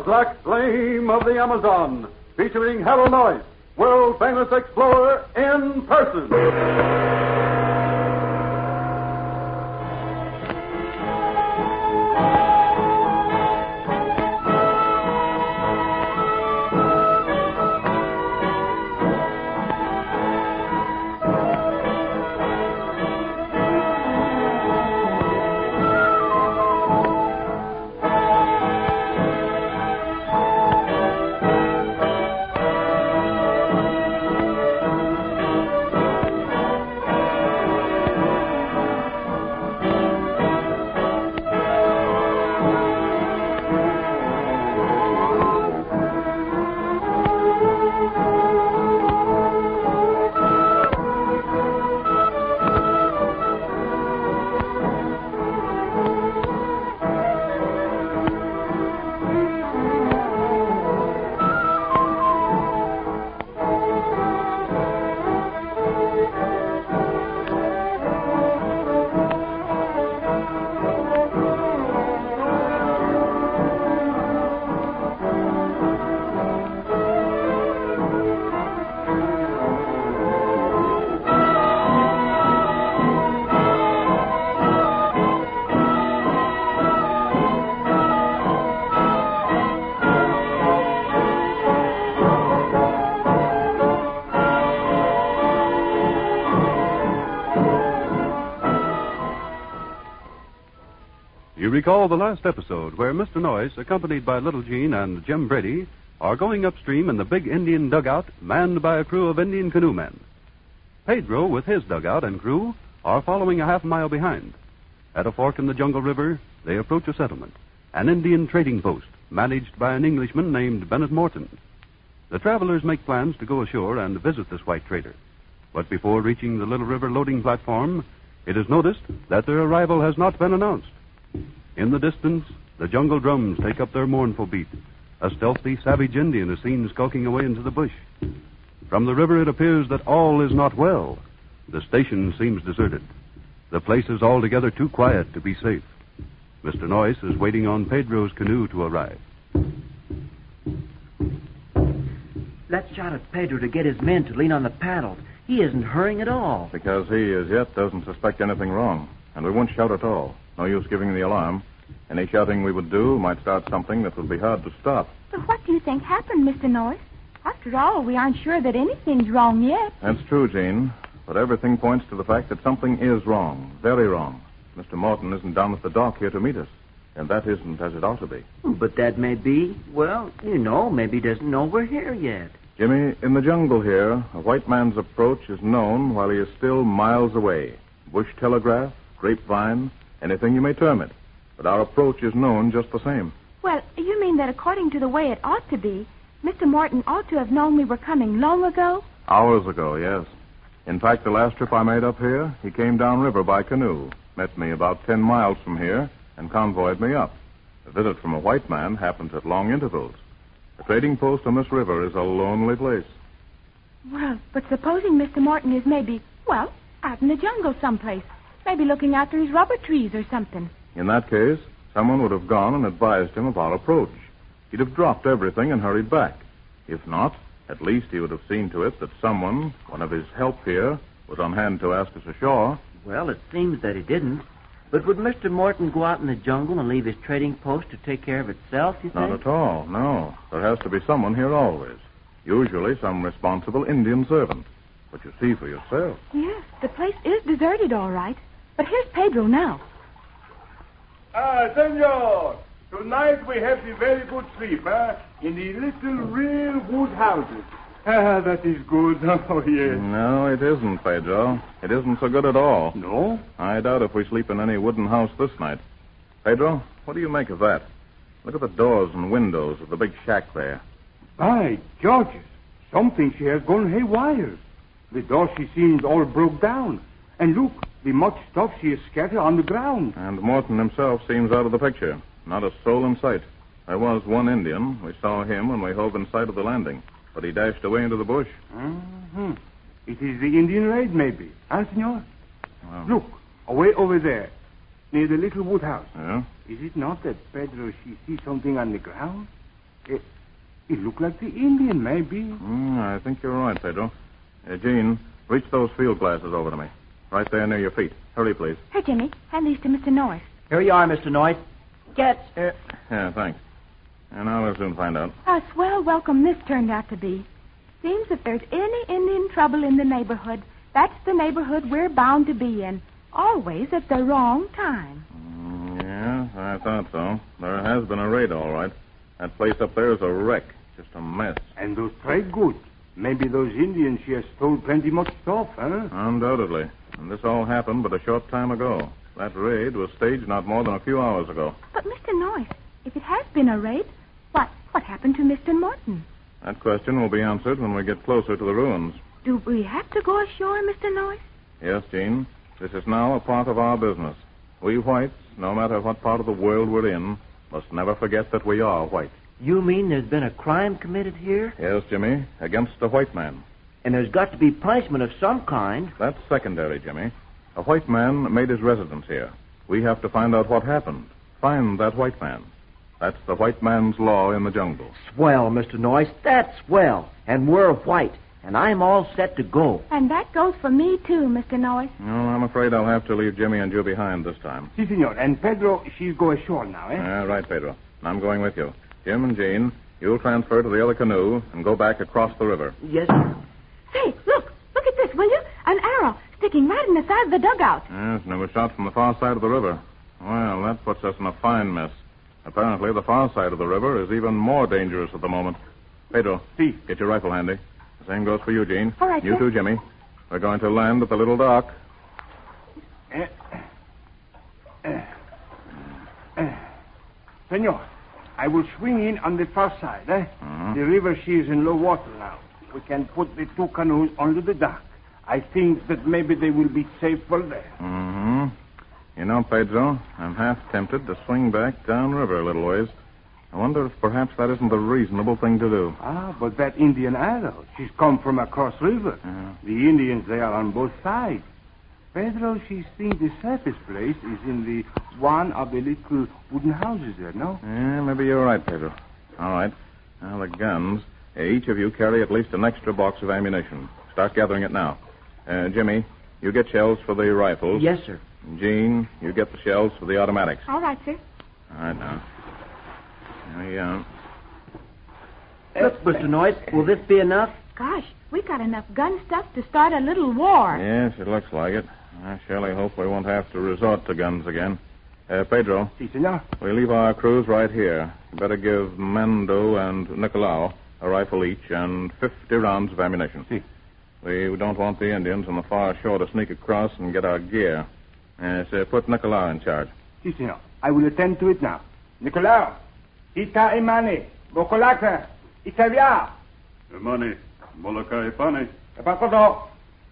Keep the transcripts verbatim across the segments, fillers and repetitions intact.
Black Flame of the Amazon, featuring Harold Noyes, world-famous explorer in person. You recall the last episode where Mister Noyes, accompanied by Little Jean and Jim Brady, are going upstream in the big Indian dugout manned by a crew of Indian canoemen. Pedro, with his dugout and crew, are following a half mile behind. At a fork in the Jungle River, they approach a settlement, an Indian trading post managed by an Englishman named Bennett Morton. The travelers make plans to go ashore and visit this white trader. But before reaching the Little River loading platform, it is noticed that their arrival has not been announced. In the distance, the jungle drums take up their mournful beat. A stealthy, savage Indian is seen skulking away into the bush. From the river, it appears that all is not well. The station seems deserted. The place is altogether too quiet to be safe. Mister Noyes is waiting on Pedro's canoe to arrive. Let's shout at Pedro to get his men to lean on the paddles. He isn't hurrying at all. Because he, as yet, doesn't suspect anything wrong. And we won't shout at all. No use giving the alarm. Any shouting we would do might start something that would be hard to stop. But what do you think happened, Mister Noyes? After all, we aren't sure that anything's wrong yet. That's true, Jean. But everything points to the fact that something is wrong. Very wrong. Mister Morton isn't down at the dock here to meet us. And that isn't as it ought to be. But that may be, well, you know, maybe he doesn't know we're here yet. Jimmy, in the jungle here, a white man's approach is known while he is still miles away. Bush telegraph, grapevine, anything you may term it. But our approach is known just the same. Well, you mean that according to the way it ought to be, Mister Morton ought to have known we were coming long ago? Hours ago, yes. In fact, the last trip I made up here, he came downriver by canoe, met me about ten miles from here, and convoyed me up. A visit from a white man happens at long intervals. The trading post on this river is a lonely place. Well, but supposing Mister Morton is maybe, well, out in the jungle someplace. Maybe looking after his rubber trees or something. In that case, someone would have gone and advised him of our approach. He'd have dropped everything and hurried back. If not, at least he would have seen to it that someone, one of his help here, was on hand to ask us ashore. Well, it seems that he didn't. But would Mister Morton go out in the jungle and leave his trading post to take care of itself, you think? Not at all, no. There has to be someone here always. Usually some responsible Indian servant. But you see for yourself. Yes, the place is deserted, all right. But here's Pedro now. Ah, senor. Tonight we have the very good sleep, eh? In the little real wood houses. Ah, that is good. Oh, yes. No, it isn't, Pedro. It isn't so good at all. No? I doubt if we sleep in any wooden house this night. Pedro, what do you make of that? Look at the doors and windows of the big shack there. By Georges, something she has gone haywire. The door, she seems all broke down. And look, the much stuff she has scattered on the ground. And Morton himself seems out of the picture. Not a soul in sight. There was one Indian. We saw him when we hove in sight of the landing. But he dashed away into the bush. Mm-hmm. It is the Indian raid, maybe. Huh, senor? Well, Look, away over there, near the little wood house. Yeah? Is it not that Pedro, she sees something on the ground? It, it looked like the Indian, maybe. Mm, I think you're right, Pedro. Uh, Jean, reach those field glasses over to me. Right there near your feet. Hurry, please. Here, Jimmy. Hand these to Mister Norris. Here you are, Mister Noyes. Get. Uh, Yeah, thanks. And now we'll soon find out. A swell welcome this turned out to be. Seems if there's any Indian trouble in the neighborhood, that's the neighborhood we're bound to be in. Always at the wrong time. Mm, yeah, I thought so. There has been a raid, all right. That place up there is a wreck. Just a mess. And those trade goods. Maybe those Indians here stole plenty much stuff, huh? Undoubtedly. And this all happened but a short time ago. That raid was staged not more than a few hours ago. But, Mister Norris, if it has been a raid, what, what happened to Mister Morton? That question will be answered when we get closer to the ruins. Do we have to go ashore, Mister Norris? Yes, Jean. This is now a part of our business. We whites, no matter what part of the world we're in, must never forget that we are white. you mean there's been a crime committed here? Yes, Jimmy, against a white man. And there's got to be punishment of some kind. That's secondary, Jimmy. A white man made his residence here. We have to find out what happened. Find that white man. That's the white man's law in the jungle. Swell, Mister Noyes. That's swell. And we're white. And I'm all set to go. And that goes for me, too, Mister Norris. No, I'm afraid I'll have to leave Jimmy and you behind this time. Si, senor. And Pedro, she's go ashore now, eh? Ah, right, Pedro. I'm going with you. Jim and Jean, you'll transfer to the other canoe and go back across the river. Yes, sir. Say, look. Look at this, will you? An arrow sticking right in the side of the dugout. Yes, and it was shot from the far side of the river. Well, that puts us in a fine mess. Apparently, the far side of the river is even more dangerous at the moment. Pedro, Si. get your rifle handy. The same goes for you, Jean. All right, You sir. too, Jimmy. We're going to land at the little dock. Eh, eh, eh. Senor, I will swing in on the far side, eh? Mhm. The river, she is in low water now. We can put the two canoes under the dock. I think that maybe they will be safer there. Mm-hmm. You know, Pedro, I'm half tempted to swing back downriver a little ways. I wonder if perhaps that isn't the reasonable thing to do. Ah, but that Indian arrow, she's come from across river. Yeah. The Indians, they are on both sides. Pedro, she thinks the safest place is in the one of the little wooden houses there, no? Yeah, maybe you're right, Pedro. All right. Now, the guns. Each of you carry at least an extra box of ammunition. Start gathering it now. Uh, Jimmy, you get shells for the rifles. Yes, sir. Jean, you get the shells for the automatics. All right, sir. All right, now. There we go. Look, Mister Noyes, will this be enough? Gosh, we got enough gun stuff to start a little war. Yes, it looks like it. I surely hope we won't have to resort to guns again. Uh, Pedro, Si, senor. we leave our crews right here. You better give Mando and Nicolau a rifle each and fifty rounds of ammunition. Si. We don't want the Indians on the far shore to sneak across and get our gear. Yes, uh, put Nicolau in charge. Si, senor. I will attend to it now. Nicolau, ita imani, bokolaka, itavia. Money, Molokai Pani. Epakodo.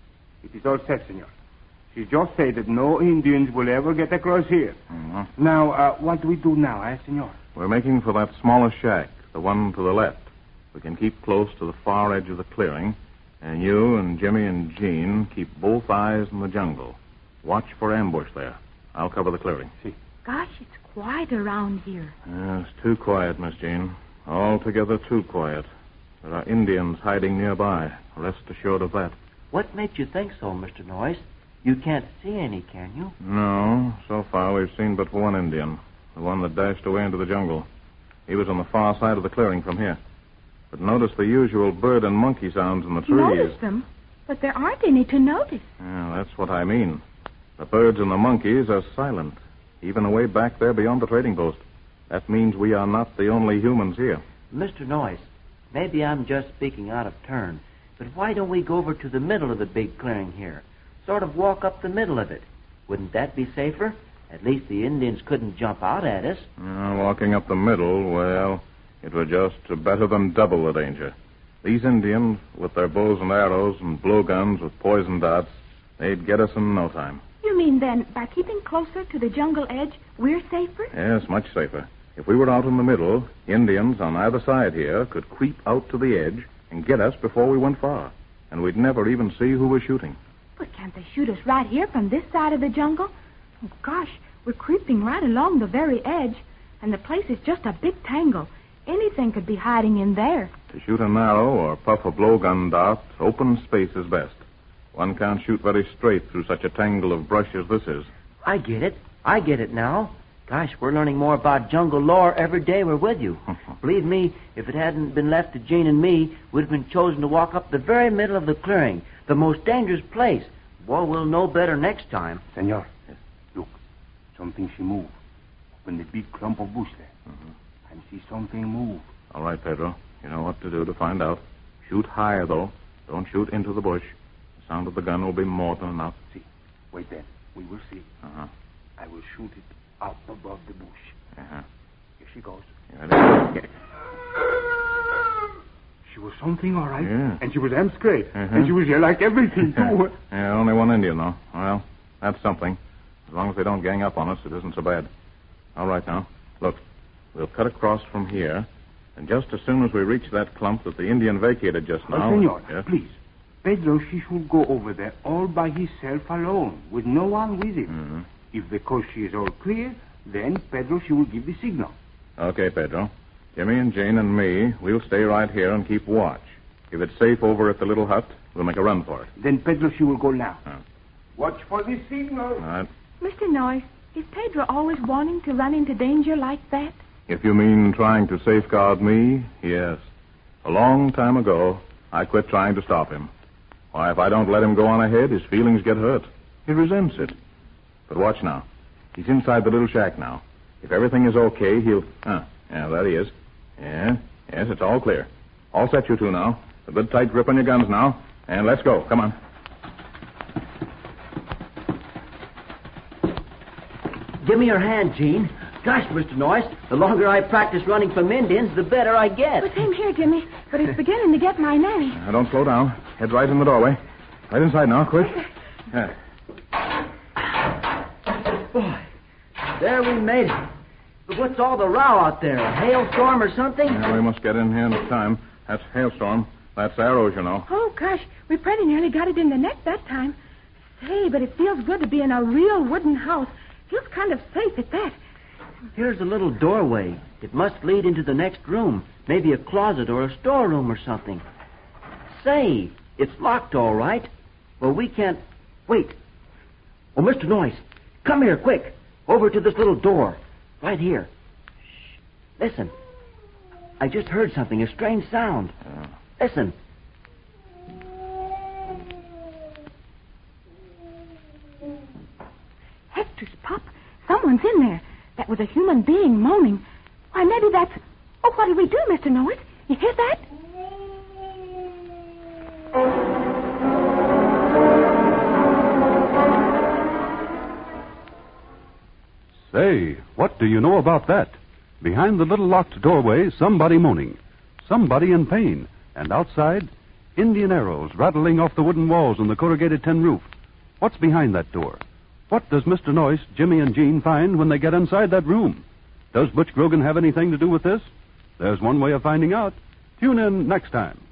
It is all set, senor. She just said that no Indians will ever get across here. Mhm. Now, uh, what do we do now, eh, senor? We're making for that smaller shack, the one to the left. We can keep close to the far edge of the clearing, and you and Jimmy and Jean keep both eyes in the jungle. Watch for ambush there. I'll cover the clearing. Gosh, it's quiet around here. Yeah, it's too quiet, Miss Jean. Altogether too quiet. There are Indians hiding nearby. Rest assured of that. What makes you think so, Mister Noyes? You can't see any, can you? No, so far we've seen but one Indian. The one that dashed away into the jungle. He was on the far side of the clearing from here. But notice the usual bird and monkey sounds in the trees. Notice them, but there aren't any to notice. Yeah, that's what I mean. The birds and the monkeys are silent, even away back there beyond the trading post. That means we are not the only humans here. Mister Noyes, maybe I'm just speaking out of turn, but why don't we go over to the middle of the big clearing here? Sort of walk up the middle of it. Wouldn't that be safer? At least the Indians couldn't jump out at us. Uh, walking up the middle, well, it were just better than double the danger. These Indians, with their bows and arrows and blowguns with poison darts, they'd get us in no time. You mean then, by keeping closer to the jungle edge, we're safer? Yes, much safer. If we were out in the middle, Indians on either side here could creep out to the edge and get us before we went far. And we'd never even see who was shooting. But can't they shoot us right here from this side of the jungle? Oh, gosh, we're creeping right along the very edge, and the place is just a big tangle. Anything could be hiding in there. To shoot a narrow or puff a blowgun dart, open space is best. One can't shoot very straight through such a tangle of brush as this is. I get it. I get it now. Gosh, we're learning more about jungle lore every day we're with you. Believe me, if it hadn't been left to Jean and me, we'd have been chosen to walk up the very middle of the clearing, the most dangerous place. Boy, we'll know better next time. Senor, look, something she move. Up in the big clump of bush there. Mm-hmm. And see something move. All right, Pedro. You know what to do to find out. Shoot higher, though. Don't shoot into the bush. The sound of the gun will be more than enough. See, wait then. We will see. Uh-huh. I will shoot it up above the bush. Uh-huh. Here she goes. Yeah, She was something, all right. Yeah. And she was damn straight. Uh-huh. And she was here like everything, too. Yeah, only one Indian, though. Well, that's something. As long as they don't gang up on us, it isn't so bad. All right, now. Look, we'll cut across from here, and just as soon as we reach that clump that the Indian vacated just now... Oh, senor, yes? please. Pedro, she should go over there all by himself alone, with no one with him. Mm-hmm. If the coast is all clear, then Pedro, she will give the signal. Okay, Pedro. Jimmy and Jane and me, we'll stay right here and keep watch. If it's safe over at the little hut, we'll make a run for it. Then Pedro, she will go now. Huh. Watch for the signal. All right. Mister Noyes, is Pedro always wanting to run into danger like that? If you mean trying to safeguard me, yes. A long time ago, I quit trying to stop him. Why, if I don't let him go on ahead, his feelings get hurt. He resents it. But watch now. He's inside the little shack now. If everything is okay, he'll... Ah, yeah, there he is. Yeah, yes, it's all clear. All set, you two now. A good tight grip on your guns now. And let's go. Come on. Give me your hand, Jean. Gosh, Mister Noyes, the longer I practice running from Indians, the better I get. Well, same here, Jimmy. But it's beginning to get my nanny. Now, don't slow down. Head right in the doorway. Right inside now, quick. Yeah. Boy, there we made it. But what's all the row out there? A hailstorm or something? Yeah, we must get in here in time. That's hailstorm. That's arrows, you know. Oh, gosh, we pretty nearly got it in the neck that time. Say, but it feels good to be in a real wooden house. Feels kind of safe at that. Here's a little doorway. It must lead into the next room. Maybe a closet or a storeroom or something. Say, it's locked all right. Well, we can't... Wait. Oh, Mister Noyes, come here, quick. Over to this little door. Right here. Shh. Listen. I just heard something, a strange sound. Uh, Listen. Hector's pup. Someone's in there. That was a human being moaning. Why, maybe that's... Oh, what'll we do, Mister Noyes? You hear that? Say, what do you know about that? Behind the little locked doorway, somebody moaning. Somebody in pain. And outside, Indian arrows rattling off the wooden walls and the corrugated tin roof. What's behind that door? What does Mister Noyes, Jimmy, and Jean find when they get inside that room? Does Butch Grogan have anything to do with this? There's one way of finding out. Tune in next time.